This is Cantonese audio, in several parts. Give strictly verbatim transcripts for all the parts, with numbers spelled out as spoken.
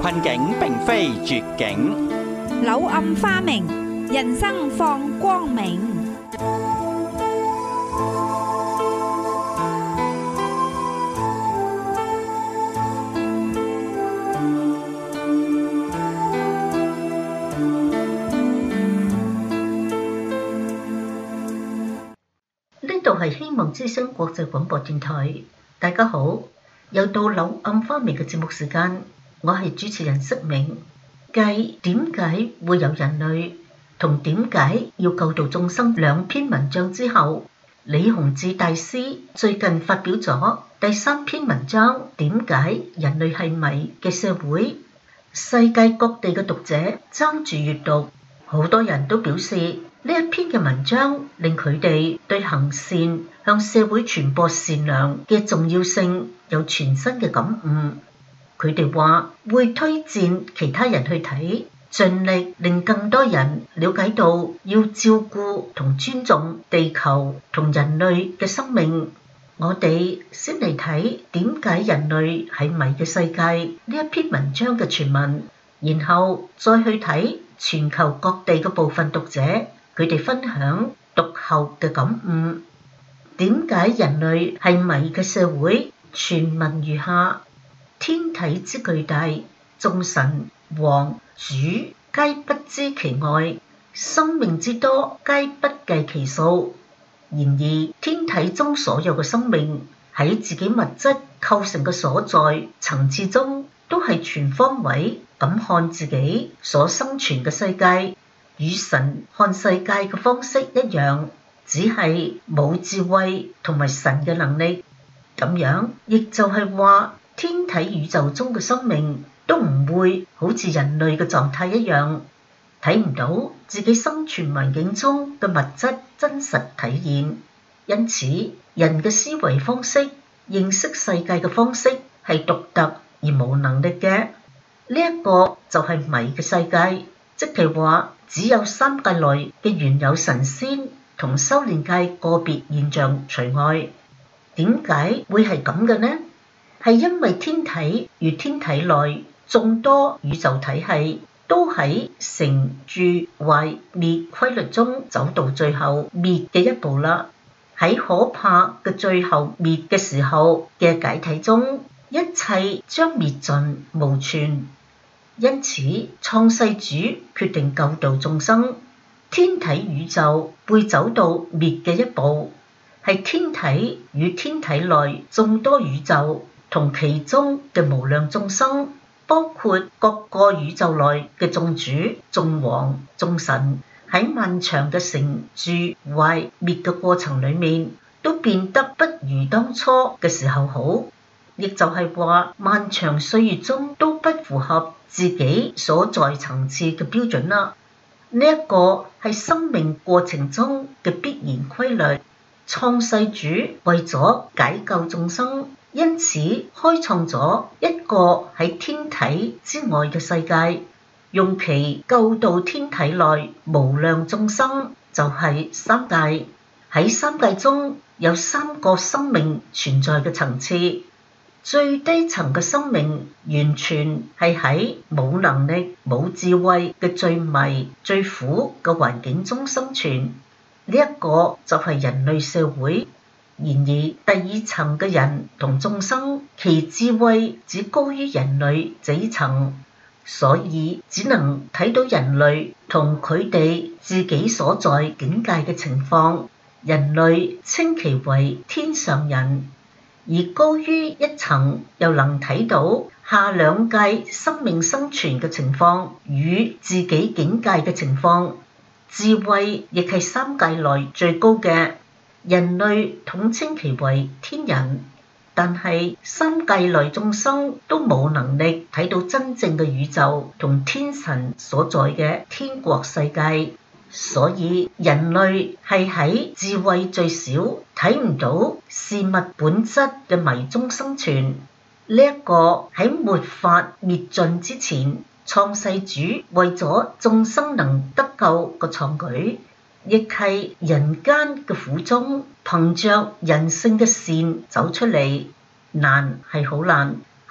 困境並非絕境， 柳暗花明，人生放光明。 呢度係希望之聲國際廣播電台，大家好，又到柳暗花明嘅節目時間，我係主持人釋明。繼點解會有人類同點解要救度眾生兩篇文章之後，李洪志大師最近發表咗第三篇文章，點解人類係迷嘅社會。世界各地嘅讀者爭住閱讀，好多人都表示呢一篇嘅文章令佢哋對行善、向社會傳播善良嘅重要性有全新嘅感悟。佢哋話會推薦其他人去睇，盡力令更多人了解到要照顧同尊重地球同人類嘅生命。我哋先嚟睇點解人類係迷嘅世界呢一篇文章嘅全文，然後再去睇全球各地嘅部分讀者佢哋分享讀後嘅感悟。點解人類係迷嘅社會？全文如下：天體之巨大，眾神王主皆不知其外，生命之多皆不計其數。然而天體中所有嘅生命喺自己物質構成嘅所在層次中，都係全方位咁看自己所生存嘅世界，與神看世界嘅方式一樣，只係冇智慧同埋神嘅能力。咁樣亦就係話，天體宇宙中嘅生命都唔會好似人類嘅狀態一樣，睇唔到自己生存環境中嘅物質真實體現。因此人嘅思維方式、認識世界嘅方式係獨特而無能力嘅。呢一個就係迷嘅世界，即係話只有三界內嘅原有神仙同修煉界個別現象除外。點解會係咁嘅呢？係因為天體與天體內眾多宇宙體系都喺成住壞滅規律中走到最後滅嘅一步啦。喺可怕嘅最後滅嘅時候嘅解體中，一切將滅盡無存。因此創世主決定救度眾生，天體宇宙會走到滅嘅一步，係天體與天體內眾多宇宙同其中嘅無量眾生，包括各個宇宙內嘅眾主、眾王、眾神，喺漫長嘅成住壞滅嘅過程裏面，都變得不如當初嘅時候好，亦就係話漫長歲月中都不符合自己所在層次嘅標準啦。呢、這、一個係生命過程中嘅必然規律。創世主為咗解救眾生，因此開創咗一個喺天體之外嘅世界，用其救度天體內無量眾生，就係、是、三界。喺三界中有三個生命存在嘅層次，最低層嘅生命完全係喺冇能力、冇智慧嘅最迷、最苦嘅環境中生存。呢一個就係人類社會。然而第二層嘅人同眾生，其智慧只高於人類這一層，所以只能睇到人類同佢哋自己所在境界嘅情況。人類稱其為天上人，而高於一層又能睇到下兩界生命生存嘅情況與自己境界嘅情況。智慧亦係三界內最高嘅，人類統稱其為天人，但係三界內眾生都冇能力睇到真正嘅宇宙同天神所在嘅天國世界，所以人類係喺智慧最少、睇唔到事物本質嘅迷中生存。呢、這、一個喺沒法滅盡之前，創世主為咗眾生能得救嘅創舉，亦係人間嘅苦衷，憑着人性嘅善走出嚟。難係好難，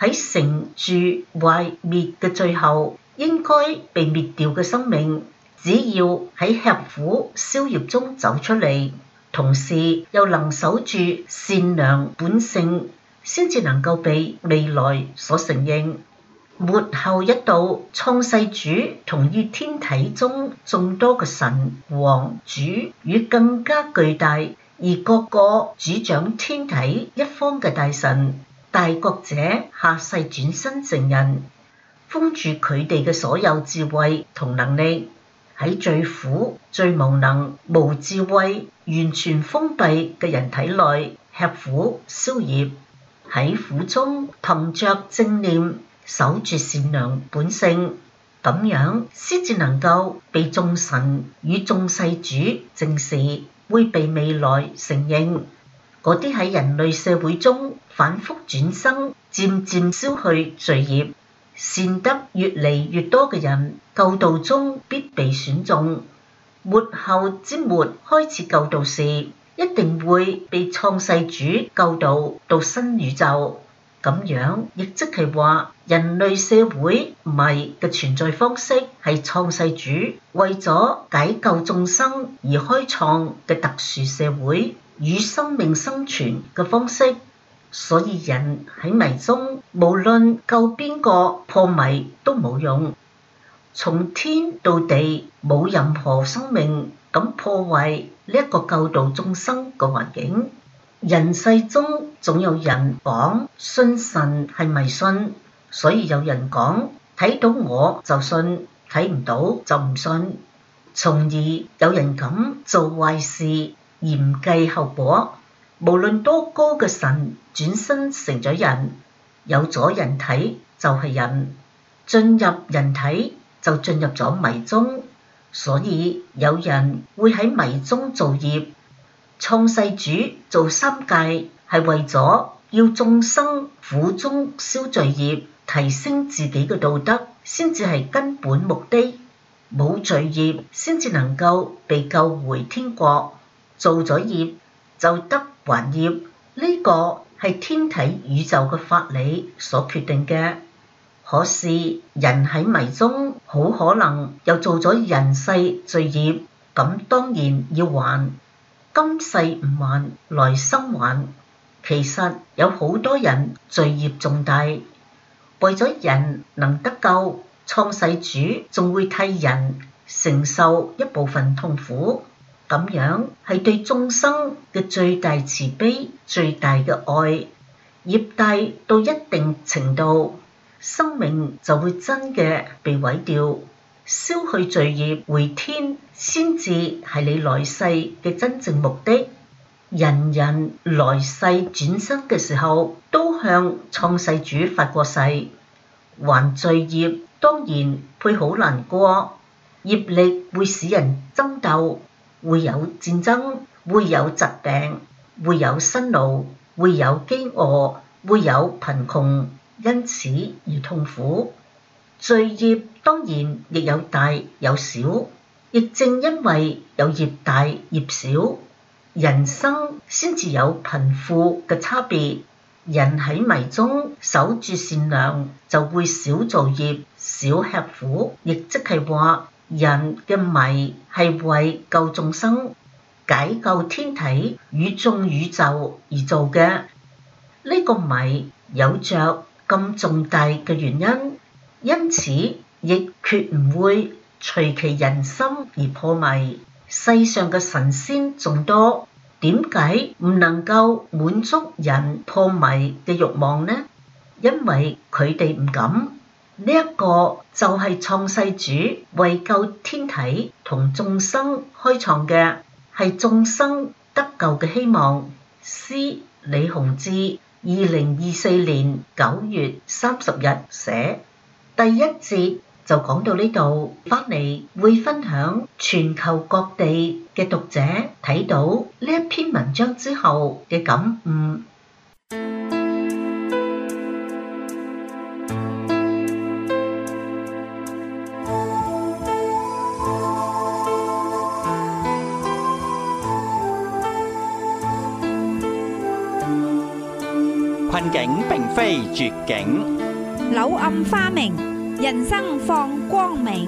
喺成住壞滅嘅最後應該被滅掉嘅生命，只要喺吃苦消業中走出嚟，同時又能守住善良本性，先至能夠被未來所承認。末後一到，創世主同意天體中眾多嘅神王主與更加巨大而各個主掌天體一方嘅大神大國者下世轉生成人，封住佢哋嘅所有智慧同能力，喺最苦最無能無智慧完全封閉嘅人體內吃苦消業，喺苦中憑着正念守住善良本性，咁樣先至能夠被眾神與眾世主正視，會被未來承認。嗰啲喺人類社會中反覆轉生，漸漸消去罪孽，善德越嚟越多嘅人，救度中必被選中。末後之末開始救度時，一定會被創世主救度到新宇宙。咁樣亦即係話，人類社會迷嘅存在方式係創世主為咗解救眾生而開創嘅特殊社會與生命生存嘅方式。所以人喺迷中，無論救邊個破迷都冇用。從天到地冇任何生命咁破壞呢一個救度眾生嘅環境。人世中總有人講信神係迷信，所以有人講睇到我就信，睇唔到就唔信。從而有人咁做壞事而唔計後果。無論多高嘅神轉身成咗人，有咗人體就係人，進入人體就進入咗迷中。所以有人會喺迷中造業。創世主做三界係為咗要眾生苦中消罪業，提升自己嘅道德，先至係根本目的。冇罪業先至能夠被救回天國。做咗業就得還業，呢個係天體宇宙嘅法理所決定嘅。可是人喺迷中，好可能又做咗人世罪業，咁當然要還。今世唔還，來生還。其實有好多人罪業重大，為咗人能得救，創世主仲會替人承受一部分痛苦。咁樣係對眾生嘅最大慈悲、最大嘅愛。業大到一定程度，生命就會真嘅被毀掉，消去罪業回天，先至係你來世嘅真正目的。人人來世轉生嘅時候，都向創世主發過誓，還罪業當然會好難過，業力會使人爭鬥，會有戰爭，會有疾病，會有辛勞，會有飢餓，會有貧窮，因此而痛苦。罪業當然亦有大有小，亦正因為有業大業小，人生先至有貧富嘅差別。人喺迷中守住善良，就會少造業，少吃苦，亦即係話人嘅迷係為救眾生、解救天體與眾宇宙而做嘅。呢、這個迷有着咁重大嘅原因，因此亦決唔會隨其人心而破迷。世上嘅神仙眾多，點解唔能夠滿足人破迷嘅慾望呢？因為佢哋唔敢。呢、這、一個就係創世主為救天體同眾生開創嘅，係眾生得救嘅希望。詩李洪志二零二四年九月三十日寫。第一節就講到呢度，翻嚟會分享全球各地嘅讀者睇到呢一篇文章之後嘅感悟。 困境並非絕境， 柳暗花明，人生放光明。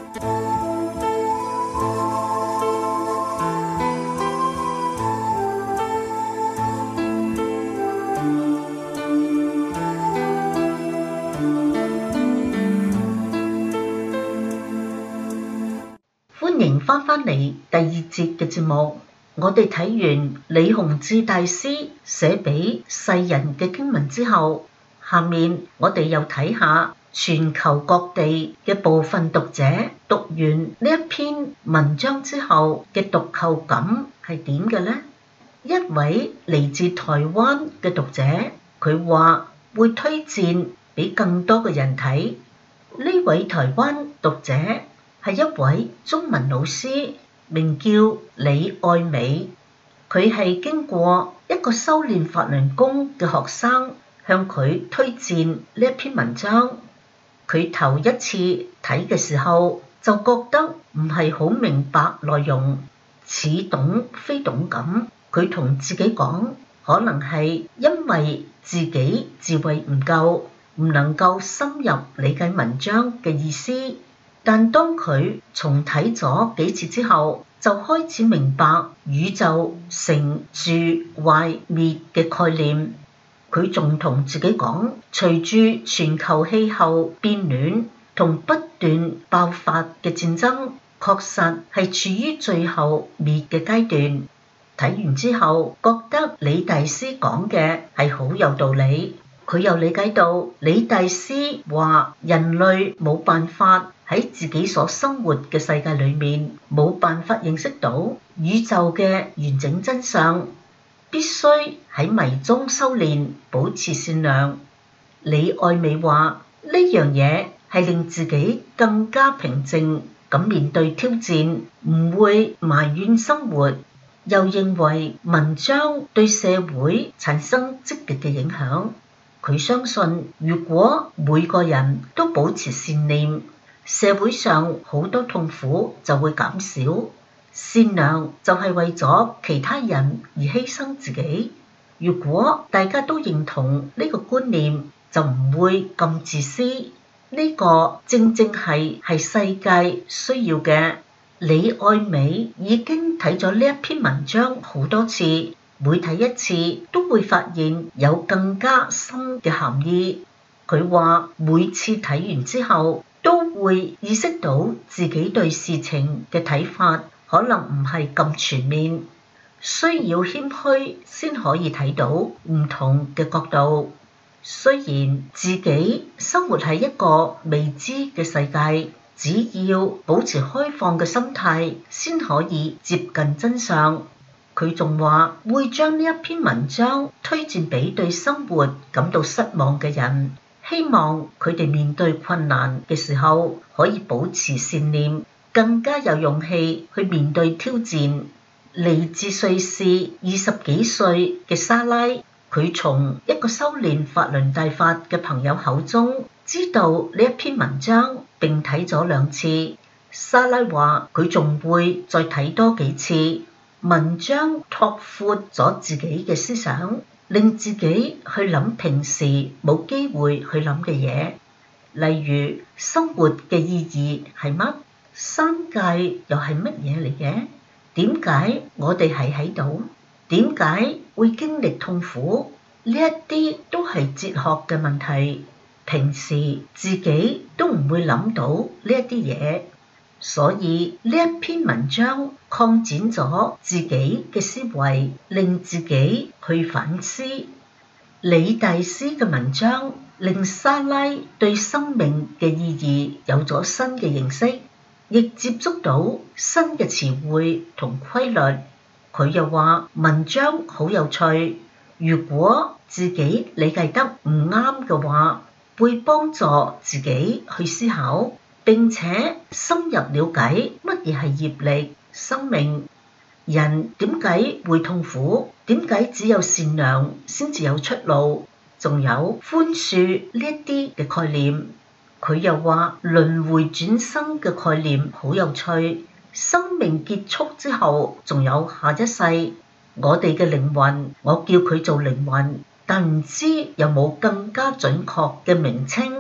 歡迎翻返嚟第二節嘅節目。我哋睇完李洪志大師寫俾世人嘅經文之後，下面我哋又睇下全球各地嘅部分讀者讀完呢一篇文章之後嘅讀後感係點嘅呢？一位嚟自台灣嘅讀者，佢話會推薦俾更多嘅人睇。呢位台灣讀者係一位中文老師，名叫李愛美。佢係經過一個修煉法輪功嘅學生向佢推薦呢一篇文章。佢頭一次睇嘅時候就覺得唔係好明白內容，似懂非懂咁。佢同自己講，可能係因為自己智慧唔夠，唔能夠深入理解文章嘅意思。但當佢重睇咗幾次之後，就開始明白宇宙成住壞滅嘅概念。佢仲同自己講，隨住全球氣候變暖同不斷爆發嘅戰爭，確實係處於最後滅嘅階段。睇完之後，覺得李大師講嘅係好有道理。佢又理解到李大師話人類冇辦法喺自己所生活嘅世界裏面，冇辦法認識到宇宙嘅完整真相，必須喺迷中修煉，保持善良。李愛美話呢樣嘢係令自己更加平靜咁面對挑戰，唔會埋怨生活。又認為文章對社會產生積極嘅影響。佢相信，如果每個人都保持善念，社會上好多痛苦就會減少。善良就係為咗其他人而犧牲自己。如果大家都認同呢個觀念，就唔會咁自私。呢個正正係係世界需要嘅。李愛美已經睇咗呢一篇文章好多次，每睇一次都會發現有更加深嘅含義。佢話每次睇完之後都會意識到自己對事情嘅睇法可能唔係咁全面，需要謙虛先可以睇到唔同嘅角度。雖然自己生活喺一個未知嘅世界，只要保持開放嘅心態先可以接近真相。佢仲話會將呢一篇文章推薦俾對生活感到失望嘅人，希望佢哋面對困難嘅時候可以保持善念，更加有勇氣去面對挑戰。嚟自瑞士二十幾歲嘅莎拉，佢從一個修煉法輪大法嘅朋友口中知道呢一篇文章，並睇咗兩次。莎拉話佢仲會再睇多幾次。文章拓闊咗自己嘅思想，令自己去諗平時冇機會去諗嘅嘢，例如生活嘅意義係乜？三界又係乜嘢嚟嘅？點解我哋係喺度？點解會經歷痛苦？呢一啲都係哲學嘅問題，平時自己都唔會諗到呢一啲嘢。所以呢一篇文章擴展咗自己嘅思維，令自己去反思。李大師嘅文章令莎拉對生命嘅意義有咗新嘅認識，亦接觸到新嘅詞彙同規律。佢又話文章好有趣，如果自己理解得唔啱嘅話，會幫助自己去思考，並且深入了解乜嘢係業力、生命，人點解會痛苦，點解只有善良先至有出路，仲有寬恕呢一啲嘅概念。佢又話輪迴轉生嘅概念好有趣，生命結束之後仲有下一世。我哋嘅靈魂，我叫佢做靈魂，但唔知有冇更加準確嘅名稱。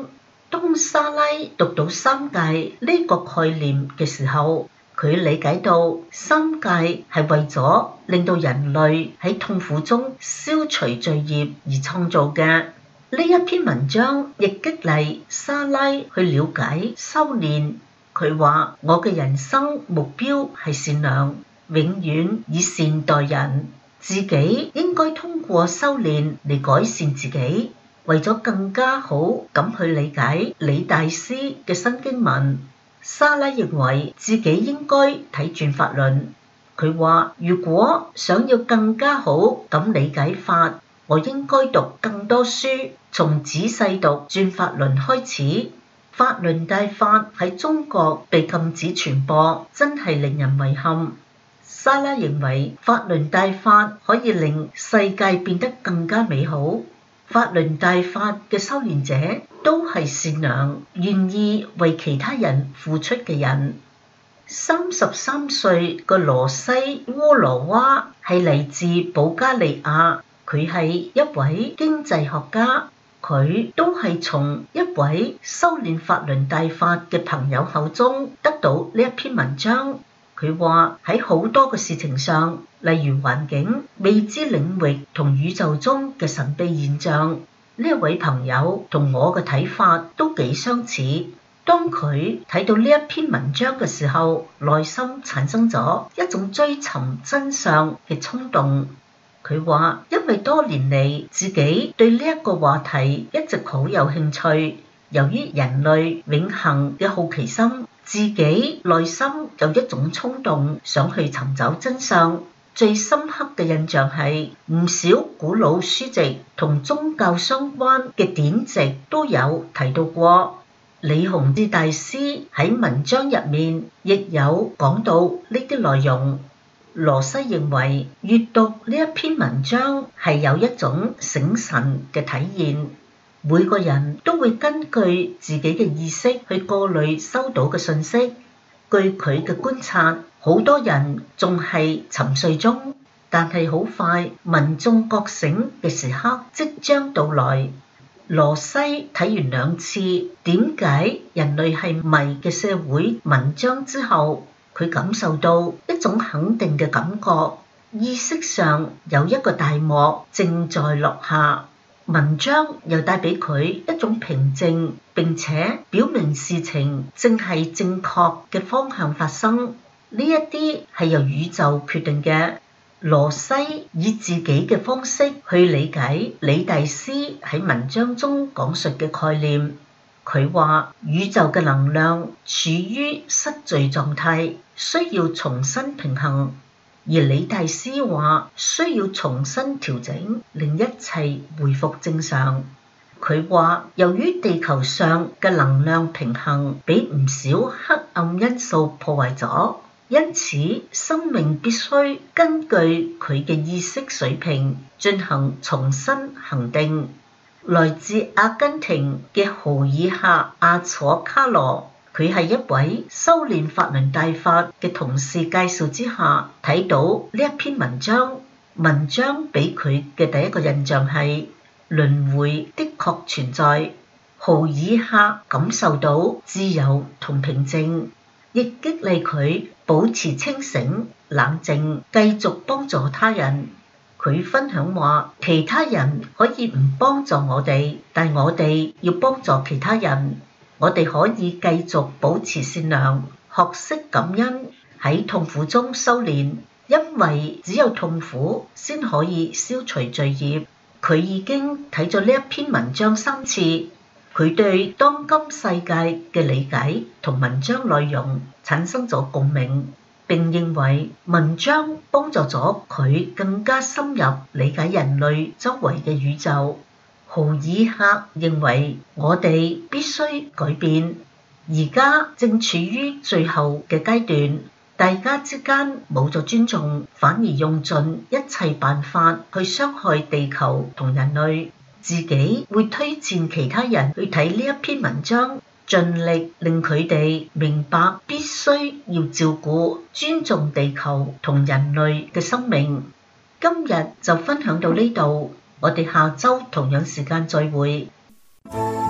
當莎拉讀到三界呢個概念嘅時候，佢理解到三界係為咗令到人類喺痛苦中消除罪孽而創造嘅。呢一篇文章亦激勵莎拉去了解修煉。佢話：我嘅人生目標係善良，永遠以善待人，自己應該通過修煉嚟改善自己。為咗更加好咁去理解李大師嘅新經文，莎拉認為自己應該睇轉法論。佢話：如果想要更加好咁理解法，我應該讀更多書，從仔細讀轉法論開始。法輪大法喺中國被禁止傳播，真係令人遺憾。莎拉認為法輪大法可以令世界變得更加美好。法輪大法嘅修煉者都係善良、願意為其他人付出嘅人。三十三歲嘅羅西烏羅娃係嚟自保加利亞，佢係一位經濟學家，佢都係從一位修煉法輪大法嘅朋友口中得到呢一篇文章。佢話喺好多嘅事情上，例如環境、未知領域同宇宙中嘅神秘現象，呢一位朋友同我嘅睇法都幾相似。當佢睇到呢一篇文章嘅時候，內心產生咗一種追尋真相嘅衝動。佢話因為多年嚟自己對呢一個話題一直好有興趣，由於人類永恆嘅好奇心，自己內心有一種衝動想去尋找真相。最深刻嘅印象係唔少古老書籍同宗教相關嘅典籍都有提到過。李洪志大師喺文章入面亦有講到呢啲內容。羅西認為閱讀呢一篇文章係有一種醒神嘅體驗。每個人都會根據自己嘅意識去過濾收到嘅信息。據佢嘅觀察，好多人仲係沉睡中，但係好快民眾覺醒嘅時刻即將到來。羅西睇完兩次點解人類係迷嘅社會文章之後，佢感受到一種肯定嘅感覺，意識上有一個大幕正在落下。文章又帶俾佢一種平靜，並且表明事情正係正確嘅方向發生。呢一啲係由宇宙決定嘅。羅西以自己嘅方式去理解李大師喺文章中講述嘅概念。佢話宇宙嘅能量處於失序狀態，需要重新平衡。而李大師話需要重新調整，令一切回復正常。佢話由於地球上嘅能量平衡俾唔少黑暗因素破壞咗，因此生命必須根據佢嘅意識水平進行重新恆定。來自阿根廷嘅豪爾克阿楚卡羅，佢係一位修煉法輪大法嘅同事介紹之下睇到呢一篇文章。文章俾佢嘅第一個印象係輪迴的確存在。豪爾克感受到自由同平靜，亦激勵佢保持清醒冷靜，繼續幫助他人。佢分享話，其他人可以唔幫助我哋，但我哋要幫助其他人。我哋可以繼續保持善良，學識感恩，喺痛苦中修煉，因為只有痛苦先可以消除罪孽。佢已經睇咗呢一篇文章三次，佢對當今世界嘅理解同文章內容產生咗共鳴，並認為文章幫助咗佢更加深入理解人類周圍嘅宇宙。豪爾克認為我哋必須改變，而家正處於最後嘅階段，大家之間冇咗尊重，反而用盡一切辦法去傷害地球同人類。自己會推薦其他人去睇呢一篇文章，盡力令佢哋明白必須要照顧、尊重地球同人類嘅生命。今日就分享到呢度，我哋下週同樣時間再會。